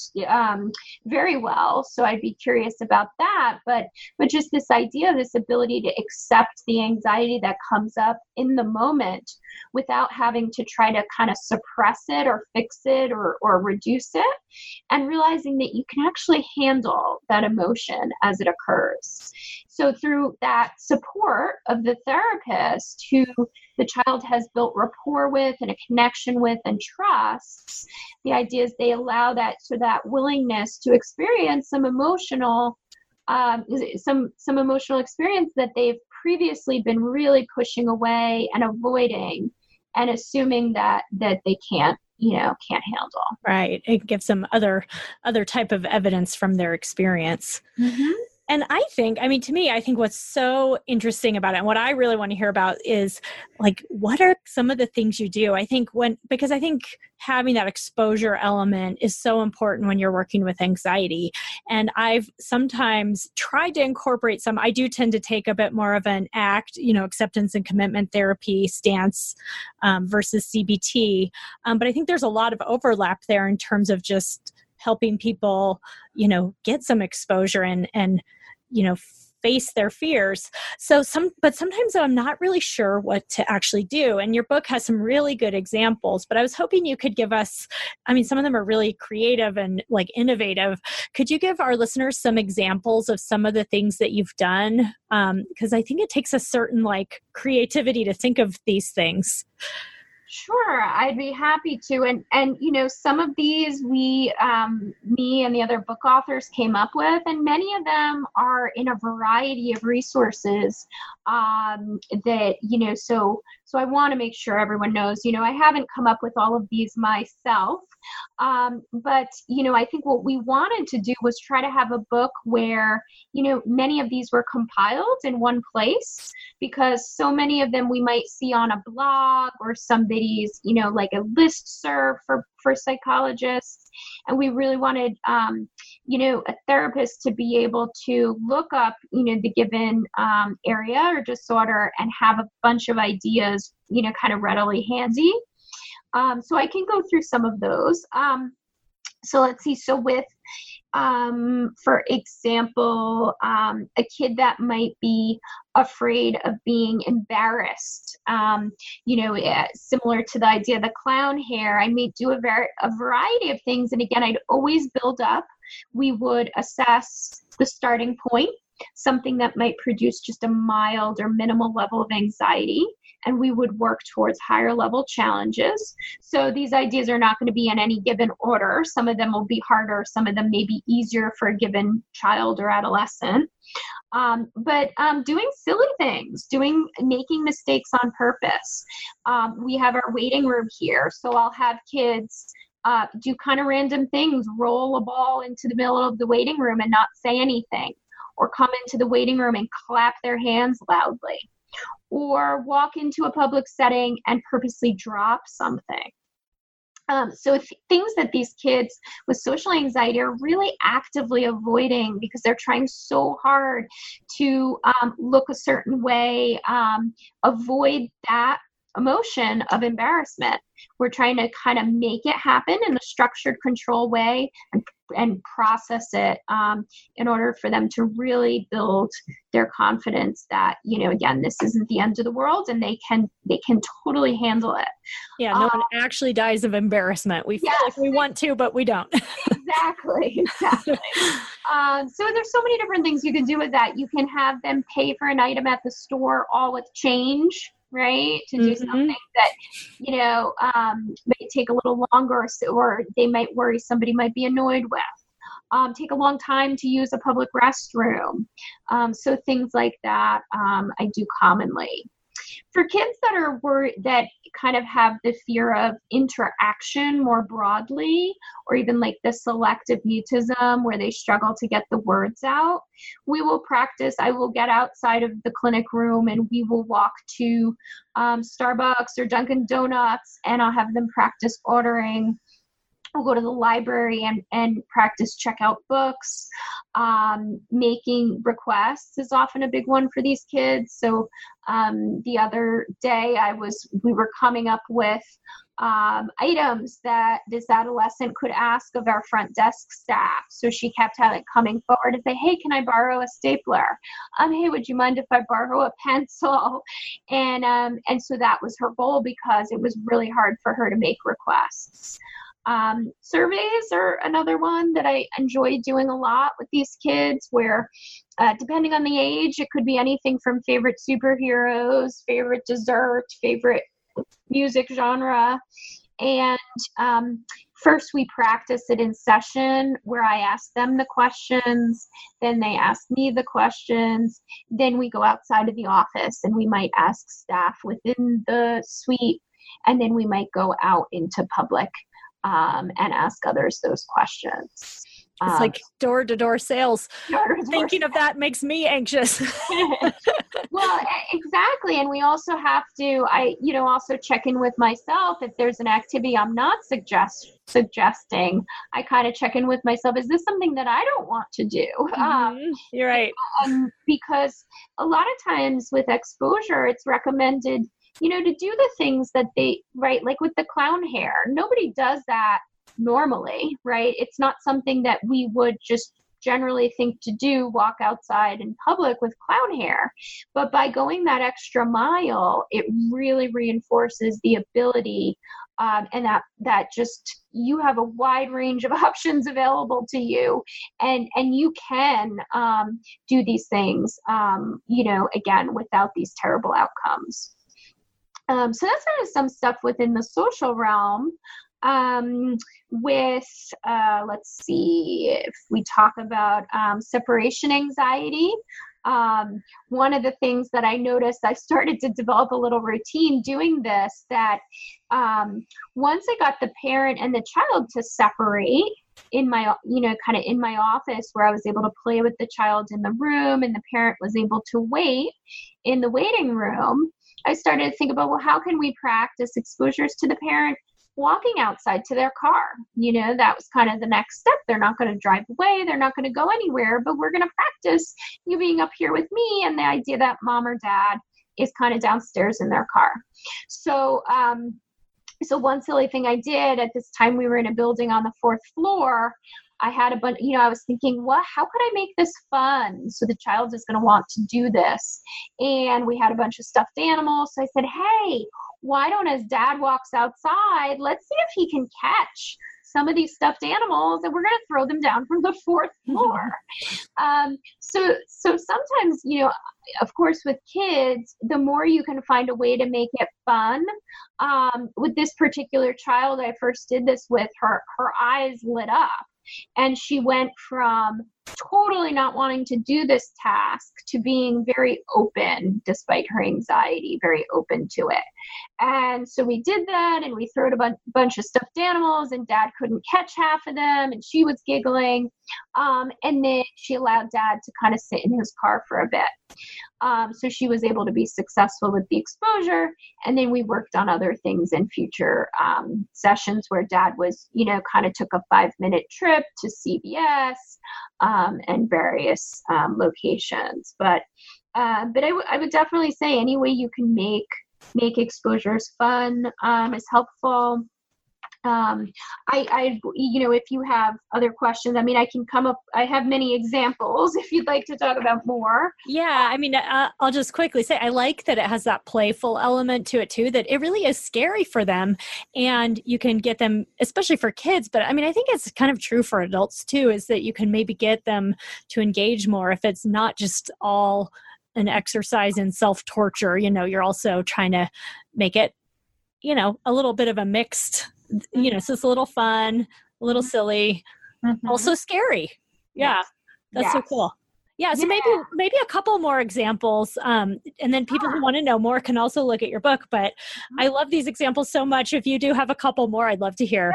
very well. So I'd be curious about that. But just this idea, this ability to accept the anxiety that comes up in the moment without having to try to kind of suppress it or fix it or reduce it, and realizing that you can actually handle that emotion as it occurs. So through that support of the therapist who the child has built rapport with and a connection with and trusts, the idea is they allow that willingness to experience some emotional experience that they've previously been really pushing away and avoiding and assuming that they can't handle. Right. It gives them other type of evidence from their experience. Mm-hmm. And I think what's so interesting about it and what I really want to hear about is like, what are some of the things you do? Because I think having that exposure element is so important when you're working with anxiety. And I've sometimes tried to incorporate I do tend to take a bit more of an ACT, acceptance and commitment therapy stance versus CBT. But I think there's a lot of overlap there in terms of just helping people, get some exposure and face their fears. But sometimes I'm not really sure what to actually do. And your book has some really good examples, but I was hoping you could give us, some of them are really creative and like innovative. Could you give our listeners some examples of some of the things that you've done? Because I think it takes a certain creativity to think of these things. Sure, I'd be happy to. And some of these me and the other book authors came up with, and many of them are in a variety of resources that, so I want to make sure everyone knows, I haven't come up with all of these myself. But I think what we wanted to do was try to have a book where, many of these were compiled in one place, because so many of them we might see on a blog or somebody's, like a listserv for psychologists. And we really wanted, a therapist to be able to look up, the given area or disorder and have a bunch of ideas, kind of readily handy. So I can go through some of those. So let's see. So with, for example, a kid that might be afraid of being embarrassed, similar to the idea of the clown hair, I may do a variety of things. And again, I'd always build up. We would assess the starting point, something that might produce just a mild or minimal level of anxiety. And we would work towards higher level challenges. So these ideas are not going to be in any given order. Some of them will be harder. Some of them may be easier for a given child or adolescent. But doing silly things, making mistakes on purpose. We have our waiting room here. So I'll have kids do kind of random things, roll a ball into the middle of the waiting room and not say anything, or come into the waiting room and clap their hands loudly, or walk into a public setting and purposely drop something. So things that these kids with social anxiety are really actively avoiding because they're trying so hard to look a certain way, avoid that emotion of embarrassment. We're trying to kind of make it happen in a structured, control way and process it in order for them to really build their confidence that, again, this isn't the end of the world and they can totally handle it. Yeah, no one actually dies of embarrassment. We feel like we want to, but we don't. Exactly. So there's so many different things you can do with that. You can have them pay for an item at the store all with change, right? To do something that, may take a little longer or they might worry somebody might be annoyed with. Take a long time to use a public restroom. So things like that I do commonly. For kids that are worried, that kind of have the fear of interaction more broadly, or even like the selective mutism where they struggle to get the words out, we will practice. I will get outside of the clinic room and we will walk to Starbucks or Dunkin' Donuts, and I'll have them practice ordering. We'll go to the library and practice checkout books. Making requests is often a big one for these kids. So the other day we were coming up with items that this adolescent could ask of our front desk staff. So she kept coming forward and say, hey, can I borrow a stapler? Hey, would you mind if I borrow a pencil? And so that was her goal because it was really hard for her to make requests. Surveys are another one that I enjoy doing a lot with these kids where, depending on the age, it could be anything from favorite superheroes, favorite dessert, favorite music genre. And first we practice it in session where I ask them the questions, then they ask me the questions, then we go outside of the office and we might ask staff within the suite, and then we might go out into public and ask others those questions. It's like door-to-door sales. Thinking of that makes me anxious. Well, exactly. And we also have to, also check in with myself. If there's an activity I'm not suggesting, I kind of check in with myself. Is this something that I don't want to do? You're right. Because a lot of times with exposure, it's recommended to do the things that right, like with the clown hair. Nobody does that normally, right? It's not something that we would just generally think to do, walk outside in public with clown hair. But by going that extra mile, it really reinforces the ability and that just you have a wide range of options available to you, and you can do these things, again, without these terrible outcomes. So that's kind of some stuff within the social realm. Let's see, if we talk about separation anxiety, one of the things that I noticed, I started to develop a little routine doing this, that once I got the parent and the child to separate in my, kind of in my office where I was able to play with the child in the room and the parent was able to wait in the waiting room, I started to think about, well, how can we practice exposures to the parent walking outside to their car? That was kind of the next step. They're not going to drive away. They're not going to go anywhere, but we're going to practice you being up here with me, and the idea that mom or dad is kind of downstairs in their car. So one silly thing I did at this time, we were in a building on the 4th floor. I had a bunch, I was thinking, how could I make this fun so the child is going to want to do this? And we had a bunch of stuffed animals. So I said, hey, why don't, as dad walks outside, let's see if he can catch some of these stuffed animals, and we're going to throw them down from the 4th floor. So sometimes, of course, with kids, the more you can find a way to make it fun. With this particular child, I first did this with her eyes lit up. And she went from totally not wanting to do this task to being very open, despite her anxiety, very open to it. And so we did that, and we threw a bunch of stuffed animals, and Dad couldn't catch half of them, and she was giggling. And then she allowed Dad to kind of sit in his car for a bit. So she was able to be successful with the exposure. And then we worked on other things in future sessions where Dad was, kind of took a 5-minute trip to CVS and various locations. But I would definitely say any way you can make exposures fun is helpful. If you have other questions, I have many examples if you'd like to talk about more. Yeah. I'll just quickly say, I like that it has that playful element to it too, that it really is scary for them, and you can get them, especially for kids. But I think it's kind of true for adults too, is that you can maybe get them to engage more if it's not just all an exercise in self-torture. You're also trying to make it, a little bit of a mixed, so it's a little fun, a little silly, also scary. Yeah. Yes. That's so cool. Yeah. So maybe a couple more examples. And then people who want to know more can also look at your book, but I love these examples so much. If you do have a couple more, I'd love to hear.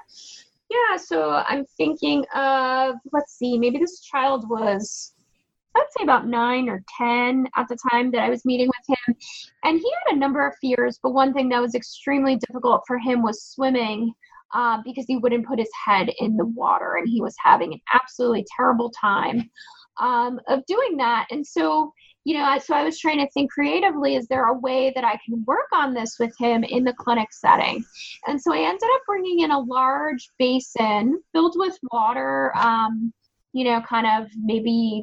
Yeah. So I'm thinking of, maybe this child was, I'd say about 9 or 10 at the time that I was meeting with him. And he had a number of fears, but one thing that was extremely difficult for him was swimming because he wouldn't put his head in the water, and he was having an absolutely terrible time of doing that. And so, so I was trying to think creatively, is there a way that I can work on this with him in the clinic setting? And so I ended up bringing in a large basin filled with water, kind of maybe,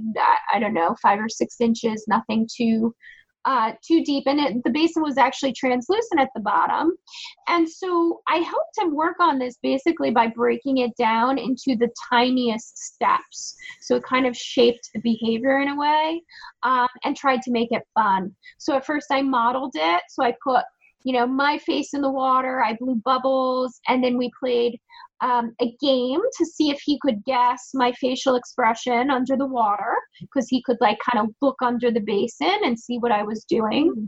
5 or 6 inches, nothing too deep. And the basin was actually translucent at the bottom. And so I helped him work on this basically by breaking it down into the tiniest steps. So it kind of shaped the behavior in a way, and tried to make it fun. So at first I modeled it. So I put, my face in the water, I blew bubbles, and then we played a game to see if he could guess my facial expression under the water, because he could kind of look under the basin and see what I was doing.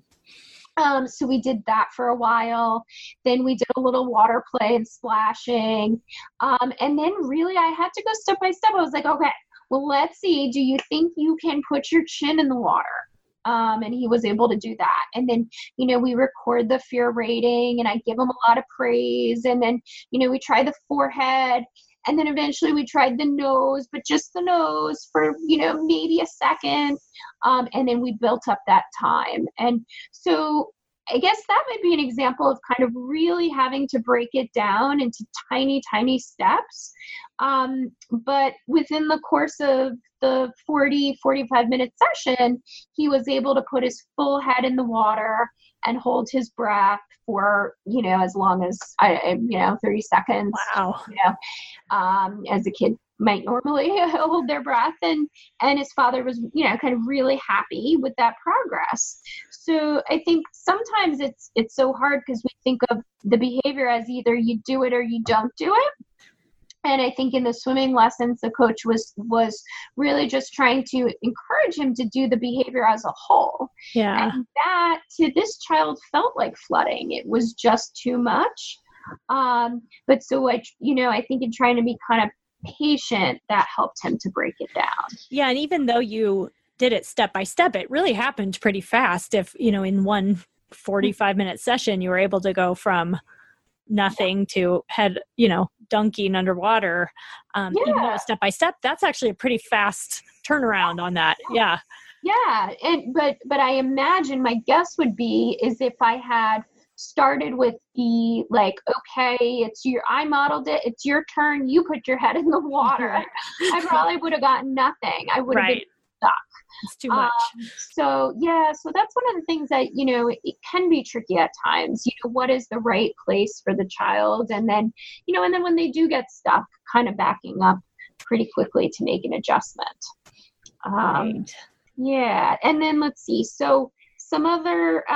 So we did that for a while. Then we did a little water play and splashing. And then really I had to go step by step. I was like, okay, well, let's see. Do you think you can put your chin in the water? And he was able to do that. And then, we record the fear rating, and I give him a lot of praise. And then, we try the forehead, and then eventually we tried the nose, but just the nose for, maybe a second. And then we built up that time. And so I guess that might be an example of kind of really having to break it down into tiny, tiny steps. But within the course of the 45-minute session, he was able to put his full head in the water and hold his breath for, as long as 30 seconds. Wow. As a kid might normally hold their breath, and his father was, kind of really happy with that progress. So I think sometimes it's so hard because we think of the behavior as either you do it or you don't do it. And I think in the swimming lessons, the coach was really just trying to encourage him to do the behavior as a whole. Yeah. And that to this child felt like flooding. It was just too much. But so I think in trying to be kind of patient, that helped him to break it down. Yeah. And even though you did it step by step, it really happened pretty fast. If, in one 45-minute session, you were able to go from nothing to head, dunking underwater, even though step by step, that's actually a pretty fast turnaround on that. Yeah. Yeah. But I imagine my guess would be is if I had started with the okay, I modeled it, it's your turn, you put your head in the water, I probably would have gotten nothing. I would have been stuck. It's too much. So that's one of the things that, it can be tricky at times, what is the right place for the child? And then, and then when they do get stuck, kind of backing up pretty quickly to make an adjustment. Right. Yeah. And then let's see. So some other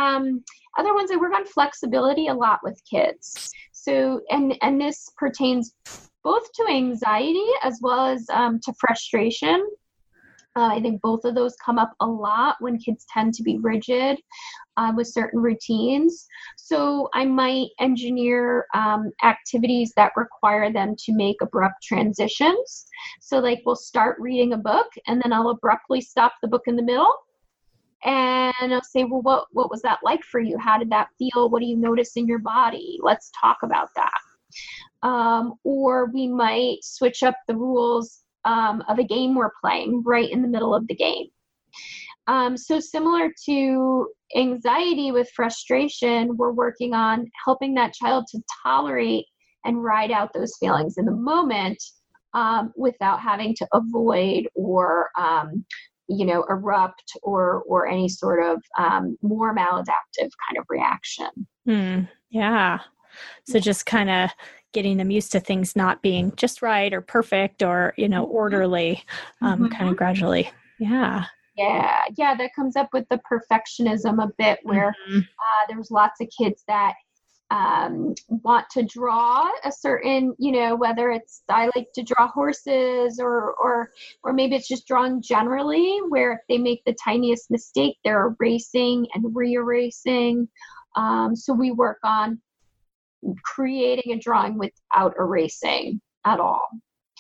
ones, I work on flexibility a lot with kids. So, and this pertains both to anxiety as well as to frustration. I think both of those come up a lot when kids tend to be rigid with certain routines. So I might engineer activities that require them to make abrupt transitions. So like we'll start reading a book and then I'll abruptly stop the book in the middle. And I'll say, well, what was that like for you? How did that feel? What do you notice in your body? Let's talk about that. Or we might switch up the rules of a game we're playing right in the middle of the game. So similar to anxiety with frustration, we're working on helping that child to tolerate and ride out those feelings in the moment without having to avoid or erupt or any sort of more maladaptive kind of reaction. Yeah. So just kind of getting them used to things not being just right or perfect or, orderly, kind of gradually. Yeah. Yeah. That comes up with the perfectionism a bit where there's lots of kids that want to draw a certain, whether it's, I like to draw horses or maybe it's just drawing generally where if they make the tiniest mistake, they're erasing and re-erasing. So we work on creating a drawing without erasing at all.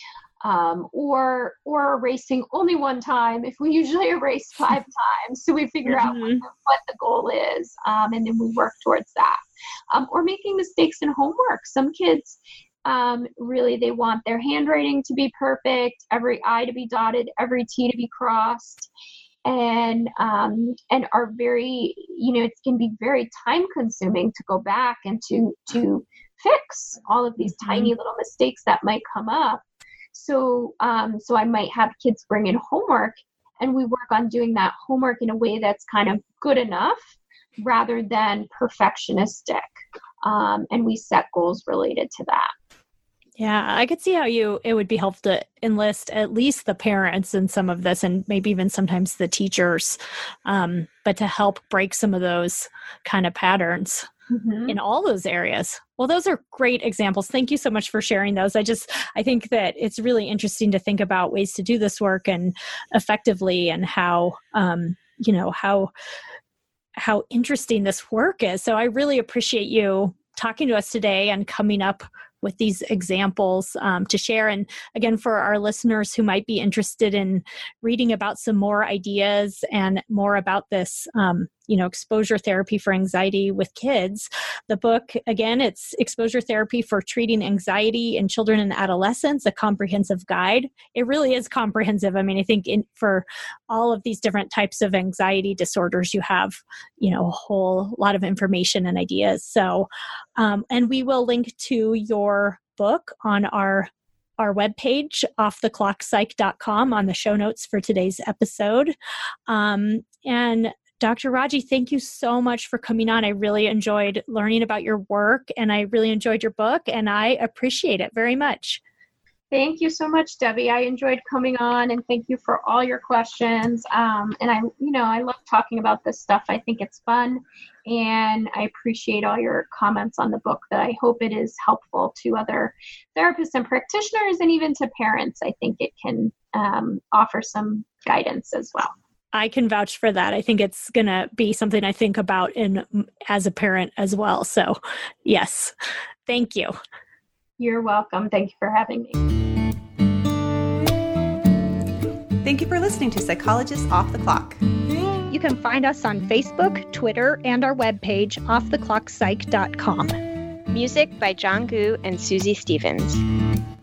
Or erasing only one time if we usually erase 5 times. So we figure out what the goal is, and then we work towards that. Or making mistakes in homework. Some kids really, they want their handwriting to be perfect, every I to be dotted, every T to be crossed, and are very, it can be very time consuming to go back and to fix all of these tiny little mistakes that might come up. So I might have kids bring in homework and we work on doing that homework in a way that's kind of good enough rather than perfectionistic. And we set goals related to that. Yeah, I could see how it would be helpful to enlist at least the parents in some of this and maybe even sometimes the teachers, but to help break some of those kind of patterns in all those areas. Well, those are great examples. Thank you so much for sharing those. I think that it's really interesting to think about ways to do this work and effectively and how interesting this work is. So I really appreciate you talking to us today and coming up with these examples to share. And again, for our listeners who might be interested in reading about some more ideas and more about this, exposure therapy for anxiety with kids, the book, again, it's Exposure Therapy for Treating Anxiety in Children and Adolescents, a comprehensive guide. It really is comprehensive. I mean, I think for all of these different types of anxiety disorders, you have, a whole lot of information and ideas. So, and we will link to your book on our webpage, offtheclockpsych.com, on the show notes for today's episode. And Dr. Raji, thank you so much for coming on. I really enjoyed learning about your work and I really enjoyed your book and I appreciate it very much. Thank you so much, Debbie. I enjoyed coming on and thank you for all your questions. And I love talking about this stuff. I think it's fun and I appreciate all your comments on the book that I hope it is helpful to other therapists and practitioners and even to parents. I think it can offer some guidance as well. I can vouch for that. I think it's going to be something I think about as a parent as well. So yes, thank you. You're welcome. Thank you for having me. Thank you for listening to Psychologists Off the Clock. You can find us on Facebook, Twitter, and our webpage, offtheclockpsych.com. Music by John Gu and Susie Stevens.